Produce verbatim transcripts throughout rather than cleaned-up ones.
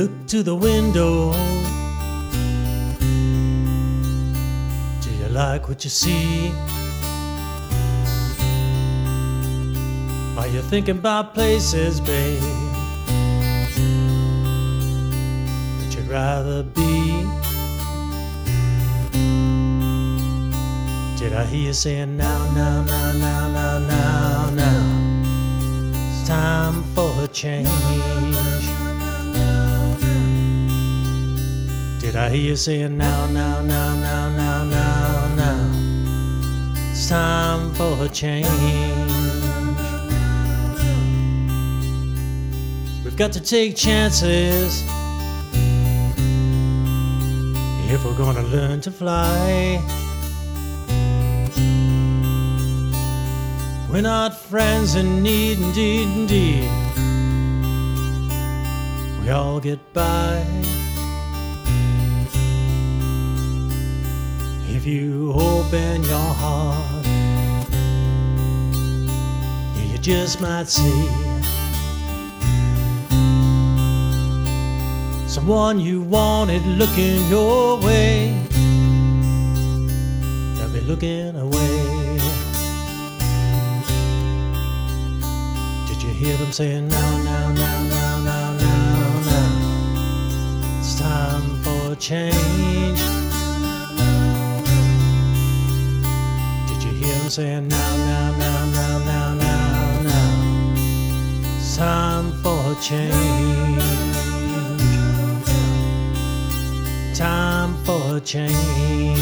Look to the window. Do you like what you see? Are you thinking about places, babe, that you'd rather be? Did I hear you saying now, now, now, now, now, now, now? It's time for a change. Did I hear you saying now, now, now, now, now, now, now? It's time for a change. We've got to take chances if we're gonna learn to fly. We're not friends in need, indeed, indeed. We all get by. If you open your heart, yeah, you just might see someone you wanted looking your way. They'll be looking away. Did you hear them saying now, now, now, now, now, now, now? It's time for a change. Saying now, now, now, now, now, now, now. It's time for a change. Time for a change.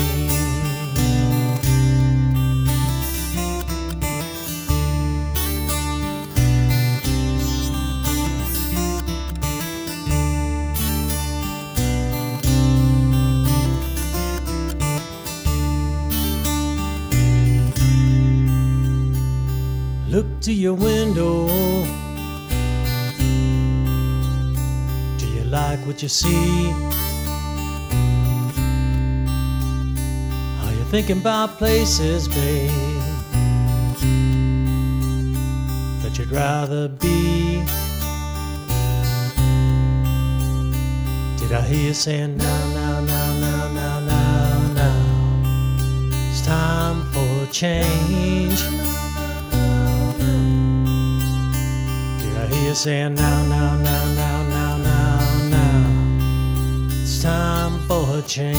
Look to your window. Do you like what you see? Are you thinking about places, babe, that you'd rather be? Did I hear you saying now, now, now, now, now, now, now? It's time for a change. You're saying now, now, now, now, now, now, now. It's time for a change.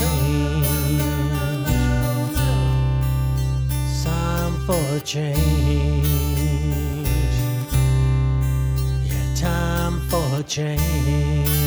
It's time for a change. Yeah, time for a change.